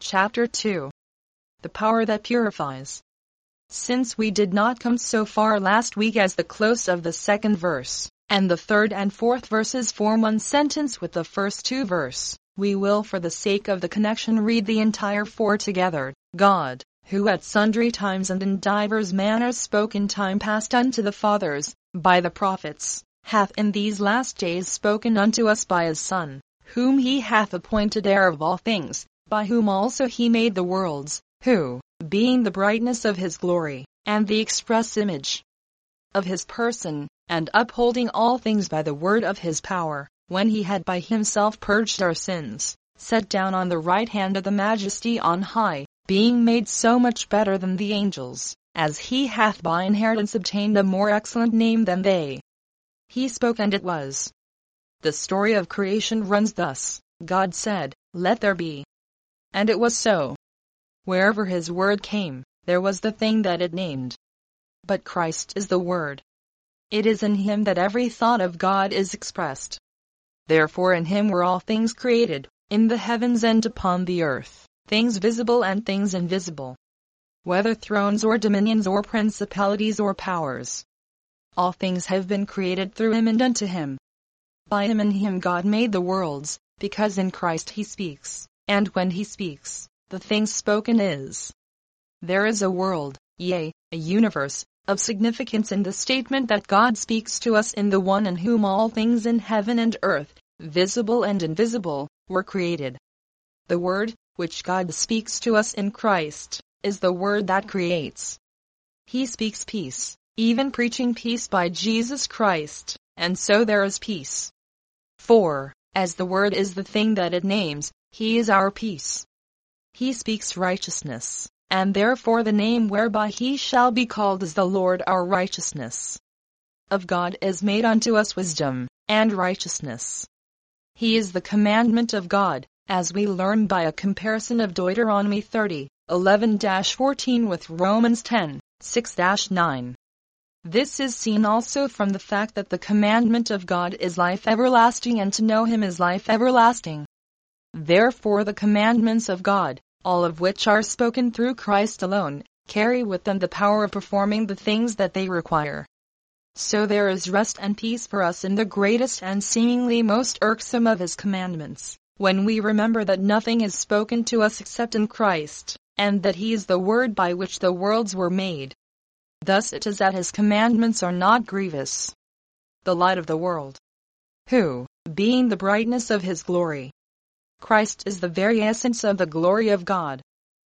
Chapter 2. The Power That Purifies. Since we did not come so far last week as the close of the second verse, and the third and fourth verses form one sentence with the first two verse, we will for the sake of the connection read the entire four together. God, who at sundry times and in divers manners spoke in time past unto the fathers, by the prophets, hath in these last days spoken unto us by his Son, whom he hath appointed heir of all things, by whom also he made the worlds, who, being the brightness of his glory, and the express image of his person, and upholding all things by the word of his power, when he had by himself purged our sins, sat down on the right hand of the Majesty on high, being made so much better than the angels, as he hath by inheritance obtained a more excellent name than they. He spoke and it was. The story of creation runs thus: God said, "Let there be." And it was so. Wherever his word came, there was the thing that it named. But Christ is the Word. It is in him that every thought of God is expressed. Therefore in him were all things created, in the heavens and upon the earth, things visible and things invisible. Whether thrones or dominions or principalities or powers. All things have been created through him and unto him. By him and him God made the worlds, because in Christ he speaks, and when he speaks, the thing spoken is. There is a world, yea, a universe, of significance in the statement that God speaks to us in the one in whom all things in heaven and earth, visible and invisible, were created. The word, which God speaks to us in Christ, is the word that creates. He speaks peace, even preaching peace by Jesus Christ, and so there is peace. For, as the word is the thing that it names, he is our peace. He speaks righteousness, and therefore the name whereby he shall be called is the Lord our righteousness. Of God is made unto us wisdom, and righteousness. He is the commandment of God, as we learn by a comparison of Deuteronomy 30, 11-14 with Romans 10, 6-9. This is seen also from the fact that the commandment of God is life everlasting, and to know him is life everlasting. Therefore the commandments of God, all of which are spoken through Christ alone, carry with them the power of performing the things that they require. So there is rest and peace for us in the greatest and seemingly most irksome of his commandments, when we remember that nothing is spoken to us except in Christ, and that he is the word by which the worlds were made. Thus it is that his commandments are not grievous. The light of the world, who, being the brightness of his glory. Christ is the very essence of the glory of God.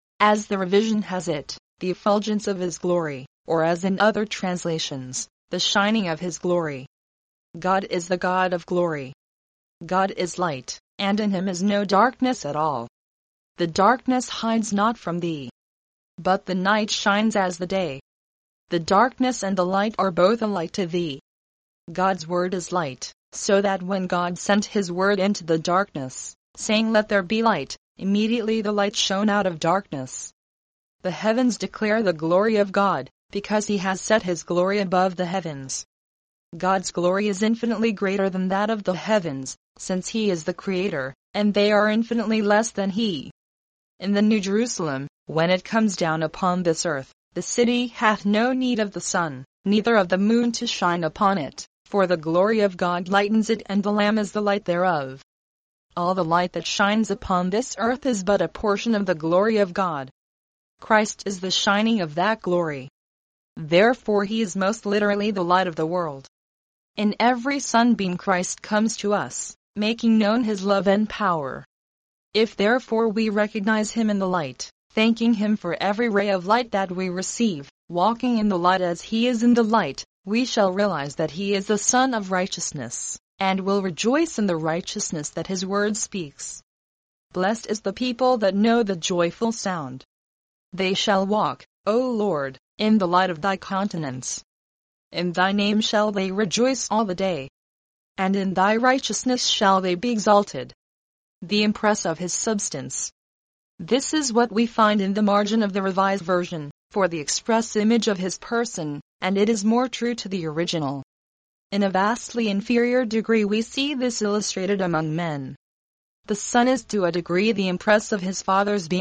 As the revision has it, the effulgence of his glory, or as in other translations, the shining of his glory. God is the God of glory. God is light, and in him is no darkness at all. The darkness hides not from thee, but the night shines as the day. The darkness and the light are both alike to thee. God's word is light, so that when God sent his word into the darkness, saying, "Let there be light," immediately the light shone out of darkness. The heavens declare the glory of God, because he has set his glory above the heavens. God's glory is infinitely greater than that of the heavens, since he is the creator, and they are infinitely less than he. In the New Jerusalem, when it comes down upon this earth, the city hath no need of the sun, neither of the moon to shine upon it, for the glory of God lightens it, and the Lamb is the light thereof. All the light that shines upon this earth is but a portion of the glory of God. Christ is the shining of that glory. Therefore he is most literally the light of the world. In every sunbeam Christ comes to us, making known his love and power. If therefore we recognize him in the light, thanking him for every ray of light that we receive, walking in the light as he is in the light, we shall realize that he is the Son of righteousness, and will rejoice in the righteousness that his word speaks. Blessed is the people that know the joyful sound. They shall walk, O Lord, in the light of thy countenance. In thy name shall they rejoice all the day, and in thy righteousness shall they be exalted. The impress of his substance. This is what we find in the margin of the Revised Version, for the express image of his person, and it is more true to the original. In a vastly inferior degree we see this illustrated among men. The Son is to a degree the impress of his Father's being,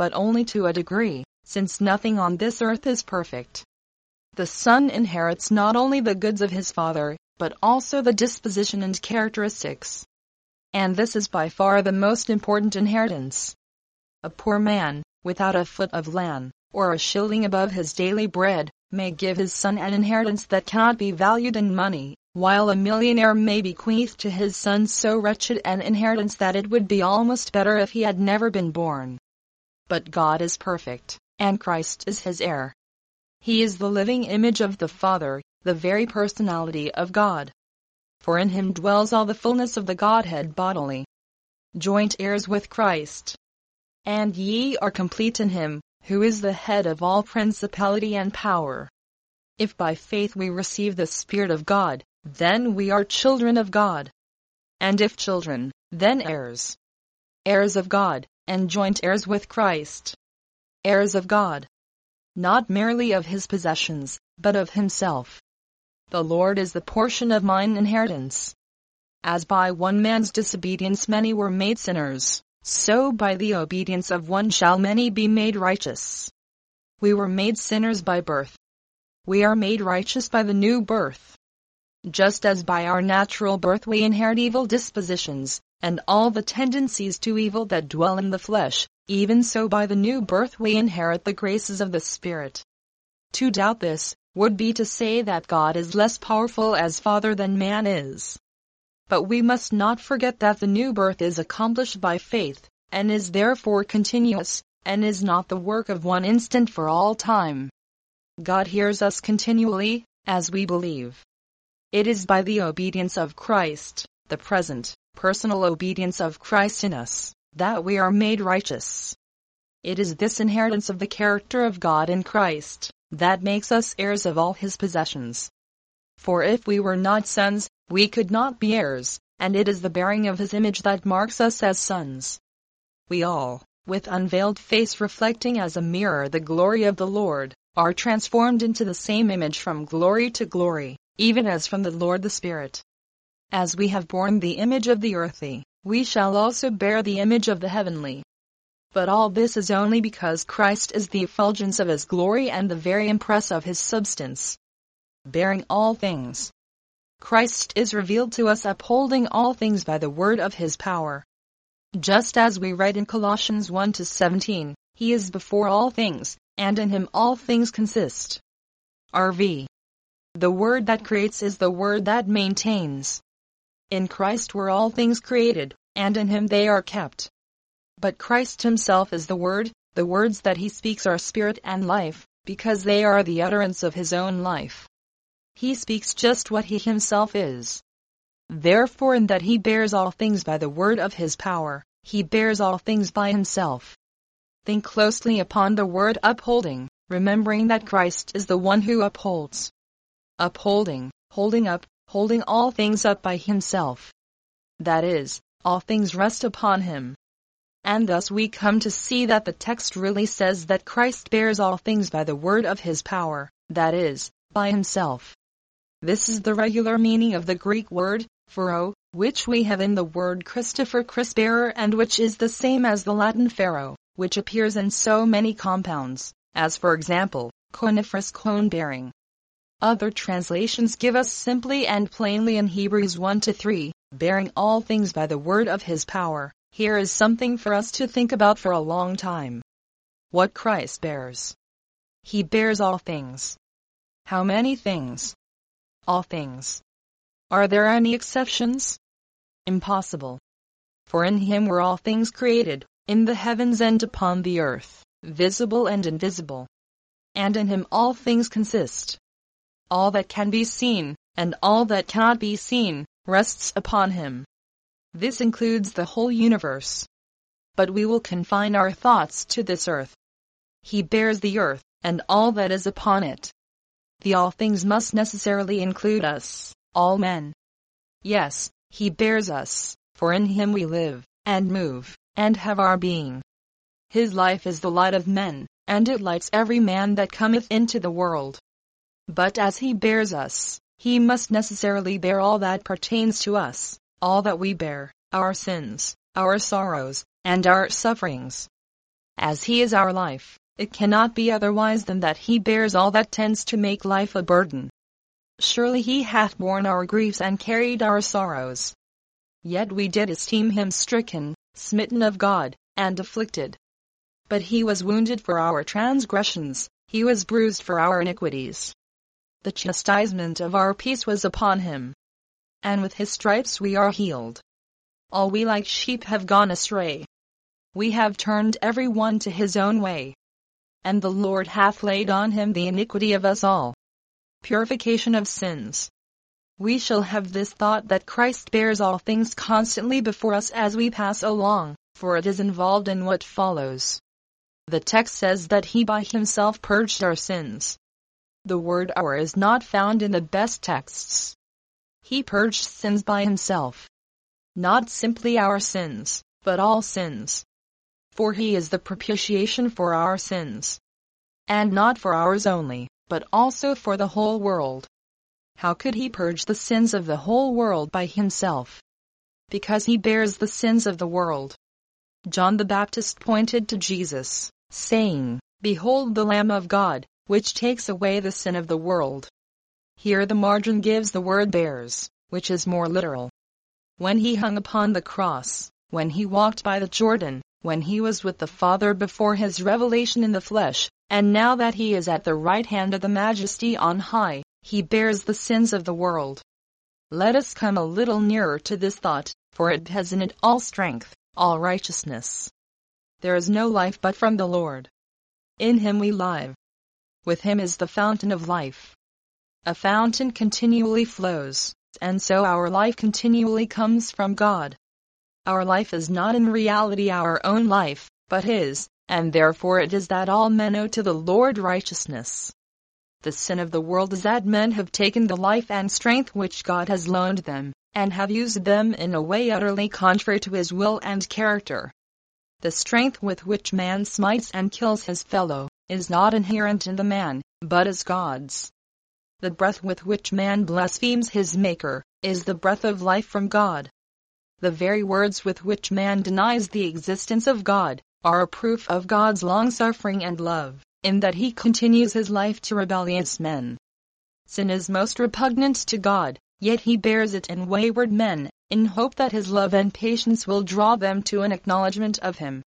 but only to a degree, since nothing on this earth is perfect. The son inherits not only the goods of his father, but also the disposition and characteristics. And this is by far the most important inheritance. A poor man, without a foot of land, or a shilling above his daily bread, may give his son an inheritance that cannot be valued in money, while a millionaire may bequeath to his son so wretched an inheritance that it would be almost better if he had never been born. But God is perfect, and Christ is his heir. He is the living image of the Father, the very personality of God. For in him dwells all the fullness of the Godhead bodily. Joint heirs with Christ. And ye are complete in him, who is the head of all principality and power. If by faith we receive the Spirit of God, then we are children of God. And if children, then heirs. Heirs of God, and joint heirs with Christ. Heirs of God. Not merely of his possessions, but of himself. The Lord is the portion of mine inheritance. As by one man's disobedience many were made sinners, so by the obedience of one shall many be made righteous. We were made sinners by birth. We are made righteous by the new birth. Just as by our natural birth we inherit evil dispositions, and all the tendencies to evil that dwell in the flesh, even so by the new birth we inherit the graces of the Spirit. To doubt this, would be to say that God is less powerful as Father than man is. But we must not forget that the new birth is accomplished by faith, and is therefore continuous, and is not the work of one instant for all time. God hears us continually, as we believe. It is by the obedience of Christ, the present, personal obedience of Christ in us, that we are made righteous. It is this inheritance of the character of God in Christ that makes us heirs of all his possessions. For if we were not sons, we could not be heirs, and it is the bearing of his image that marks us as sons. We all, with unveiled face reflecting as a mirror the glory of the Lord, are transformed into the same image from glory to glory, even as from the Lord the Spirit. As we have borne the image of the earthly, we shall also bear the image of the heavenly. But all this is only because Christ is the effulgence of his glory and the very impress of his substance. Bearing all things. Christ is revealed to us upholding all things by the word of his power. Just as we read in Colossians 1-17, he is before all things, and in him all things consist. RV. The word that creates is the word that maintains. In Christ were all things created, and in him they are kept. But Christ himself is the Word, the words that he speaks are spirit and life, because they are the utterance of his own life. He speaks just what he himself is. Therefore in that he bears all things by the word of his power, he bears all things by himself. Think closely upon the word upholding, remembering that Christ is the one who upholds. Upholding, holding up, holding all things up by himself. That is, all things rest upon him. And thus we come to see that the text really says that Christ bears all things by the word of his power, that is, by himself. This is the regular meaning of the Greek word, pharo, which we have in the word Christopher Christ-bearer and which is the same as the Latin pharo, which appears in so many compounds, as for example, coniferous cone-bearing. Other translations give us simply and plainly in Hebrews 1-3, bearing all things by the word of his power. Here is something for us to think about for a long time. What Christ bears. He bears all things. How many things? All things. Are there any exceptions? Impossible. For in him were all things created, in the heavens and upon the earth, visible and invisible. And in him all things consist. All that can be seen, and all that cannot be seen, rests upon him. This includes the whole universe. But we will confine our thoughts to this earth. He bears the earth, and all that is upon it. The all things must necessarily include us, all men. Yes, he bears us, for in him we live, and move, and have our being. His life is the light of men, and it lights every man that cometh into the world. But as he bears us, he must necessarily bear all that pertains to us. All that we bear, our sins, our sorrows, and our sufferings. As he is our life, it cannot be otherwise than that he bears all that tends to make life a burden. Surely he hath borne our griefs and carried our sorrows. Yet we did esteem him stricken, smitten of God, and afflicted. But he was wounded for our transgressions, he was bruised for our iniquities. The chastisement of our peace was upon him, and with his stripes we are healed. All we like sheep have gone astray. We have turned every one to his own way, and the Lord hath laid on him the iniquity of us all. Purification of sins. We shall have this thought that Christ bears all things constantly before us as we pass along, for it is involved in what follows. The text says that he by himself purged our sins. The word "our" is not found in the best texts. He purged sins by himself. Not simply our sins, but all sins. For he is the propitiation for our sins. And not for ours only, but also for the whole world. How could he purge the sins of the whole world by himself? Because he bears the sins of the world. John the Baptist pointed to Jesus, saying, "Behold the Lamb of God, which takes away the sin of the world." Here the margin gives the word "bears," which is more literal. When he hung upon the cross, when he walked by the Jordan, when he was with the Father before his revelation in the flesh, and now that he is at the right hand of the Majesty on high, he bears the sins of the world. Let us come a little nearer to this thought, for it has in it all strength, all righteousness. There is no life but from the Lord. In him we live. With him is the fountain of life. A fountain continually flows, and so our life continually comes from God. Our life is not in reality our own life, but his, and therefore it is that all men owe to the Lord righteousness. The sin of the world is that men have taken the life and strength which God has loaned them, and have used them in a way utterly contrary to his will and character. The strength with which man smites and kills his fellow, is not inherent in the man, but is God's. The breath with which man blasphemes his Maker, is the breath of life from God. The very words with which man denies the existence of God, are a proof of God's long-suffering and love, in that he continues his life to rebellious men. Sin is most repugnant to God, yet he bears it in wayward men, in hope that his love and patience will draw them to an acknowledgement of him.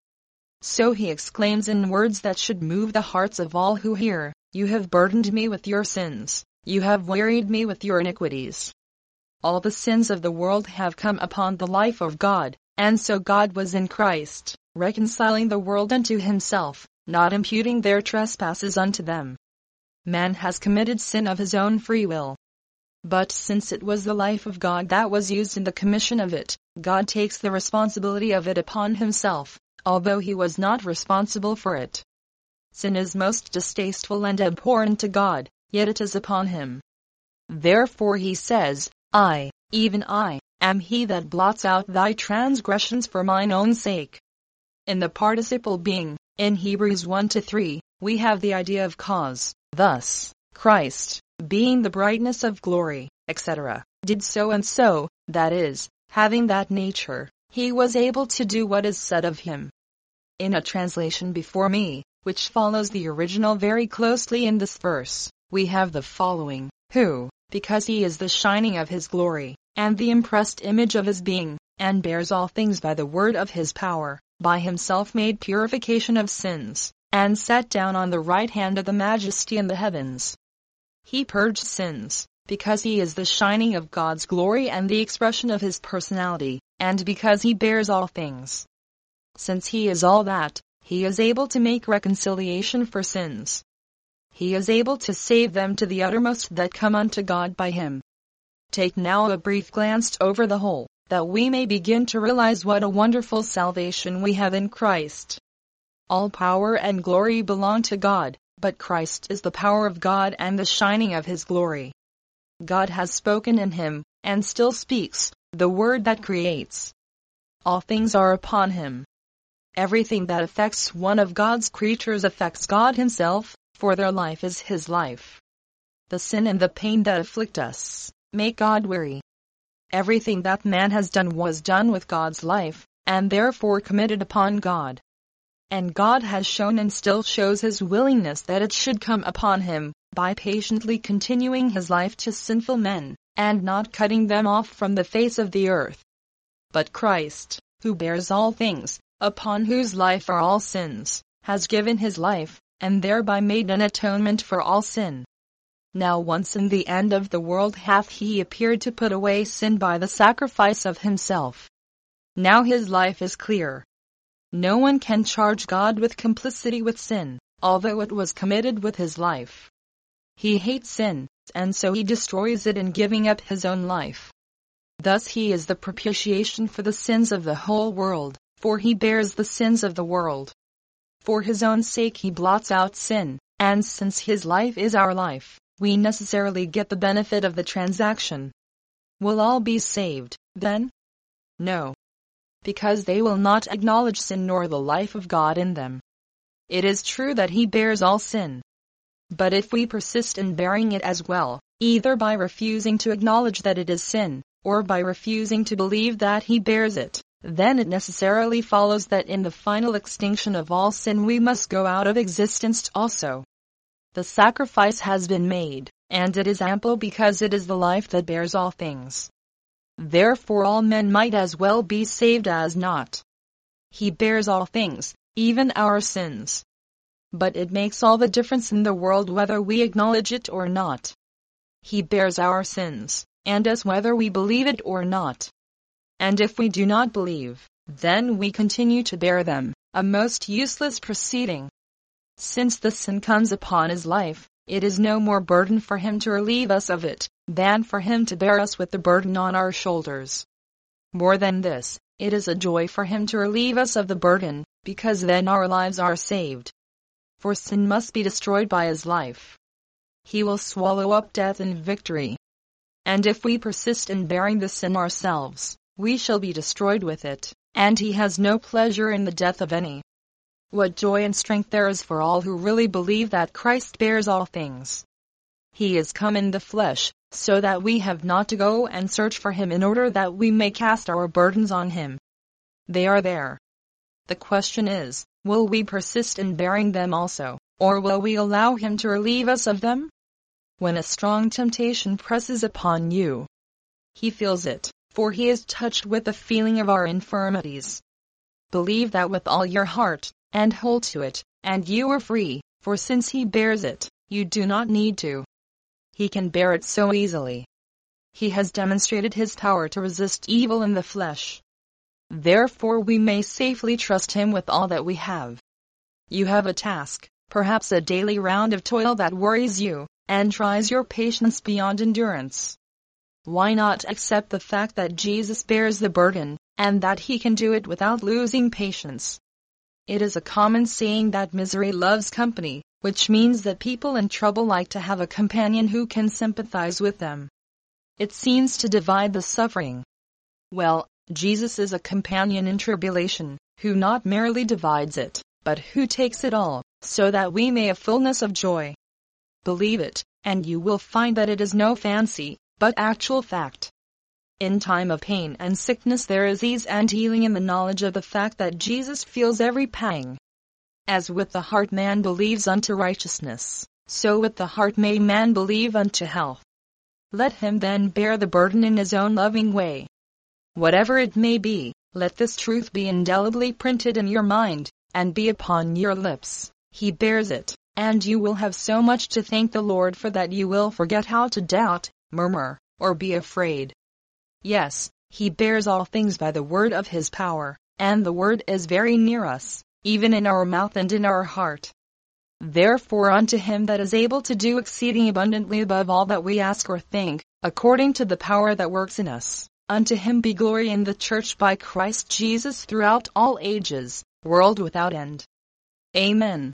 So he exclaims in words that should move the hearts of all who hear, "You have burdened me with your sins, you have wearied me with your iniquities." All the sins of the world have come upon the life of God, and so God was in Christ, reconciling the world unto himself, not imputing their trespasses unto them. Man has committed sin of his own free will. But since it was the life of God that was used in the commission of it, God takes the responsibility of it upon himself, although he was not responsible for it. Sin is most distasteful and abhorrent to God, yet it is upon him. Therefore he says, "I, even I, am he that blots out thy transgressions for mine own sake." In the participle being, in Hebrews 1-3, we have the idea of cause. Thus, Christ, being the brightness of glory, etc., did so and so, that is, having that nature, he was able to do what is said of him. In a translation before me, which follows the original very closely in this verse, we have the following, "Who, because he is the shining of his glory, and the impressed image of his being, and bears all things by the word of his power, by himself made purification of sins, and sat down on the right hand of the Majesty in the heavens." He purged sins, because he is the shining of God's glory and the expression of his personality, and because he bears all things. Since he is all that, he is able to make reconciliation for sins. He is able to save them to the uttermost that come unto God by him. Take now a brief glance over the whole, that we may begin to realize what a wonderful salvation we have in Christ. All power and glory belong to God, but Christ is the power of God and the shining of his glory. God has spoken in him, and still speaks, the word that creates. All things are upon him. Everything that affects one of God's creatures affects God himself, for their life is his life. The sin and the pain that afflict us make God weary. Everything that man has done was done with God's life, and therefore committed upon God. and God has shown and still shows his willingness that it should come upon him, by patiently continuing his life to sinful men, and not cutting them off from the face of the earth. But Christ, who bears all things, upon whose life are all sins, has given his life, and thereby made an atonement for all sin. Now once in the end of the world hath he appeared to put away sin by the sacrifice of himself. Now his life is clear. No one can charge God with complicity with sin, although it was committed with his life. He hates sin, and so he destroys it in giving up his own life. Thus he is the propitiation for the sins of the whole world, for he bears the sins of the world. For his own sake he blots out sin, and since his life is our life, we necessarily get the benefit of the transaction. Will all be saved, then? No. Because they will not acknowledge sin nor the life of God in them. It is true that he bears all sin. But if we persist in bearing it as well, either by refusing to acknowledge that it is sin, or by refusing to believe that he bears it, then it necessarily follows that in the final extinction of all sin we must go out of existence also. The sacrifice has been made, and it is ample because it is the life that bears all things. Therefore all men might as well be saved as not. He bears all things, even our sins. But it makes all the difference in the world whether we acknowledge it or not. He bears our sins, and us whether we believe it or not. And if we do not believe, then we continue to bear them, a most useless proceeding. Since the sin comes upon his life, it is no more burden for him to relieve us of it, than for him to bear us with the burden on our shoulders. More than this, it is a joy for him to relieve us of the burden, because then our lives are saved. For sin must be destroyed by his life. He will swallow up death in victory. And if we persist in bearing the sin ourselves, we shall be destroyed with it, and he has no pleasure in the death of any. What joy and strength there is for all who really believe that Christ bears all things. He is come in the flesh, so that we have not to go and search for him in order that we may cast our burdens on him. They are there. The question is, will we persist in bearing them also, or will we allow him to relieve us of them? When a strong temptation presses upon you, he feels it, for he is touched with the feeling of our infirmities. Believe that with all your heart, and hold to it, and you are free, for since he bears it, you do not need to. He can bear it so easily. He has demonstrated his power to resist evil in the flesh. Therefore we may safely trust him with all that we have. You have a task, perhaps a daily round of toil that worries you, and tries your patience beyond endurance. Why not accept the fact that Jesus bears the burden, and that he can do it without losing patience? It is a common saying that misery loves company, which means that people in trouble like to have a companion who can sympathize with them. It seems to divide the suffering. Well, Jesus is a companion in tribulation, who not merely divides it, but who takes it all, so that we may have fullness of joy. Believe it, and you will find that it is no fancy, but actual fact. In time of pain and sickness there is ease and healing in the knowledge of the fact that Jesus feels every pang. As with the heart man believes unto righteousness, so with the heart may man believe unto health. Let him then bear the burden in his own loving way. Whatever it may be, let this truth be indelibly printed in your mind, and be upon your lips. He bears it, and you will have so much to thank the Lord for that you will forget how to doubt, murmur, or be afraid. Yes, he bears all things by the word of his power, and the word is very near us, even in our mouth and in our heart. Therefore unto him that is able to do exceeding abundantly above all that we ask or think, according to the power that works in us, unto him be glory in the church by Christ Jesus throughout all ages, world without end. Amen.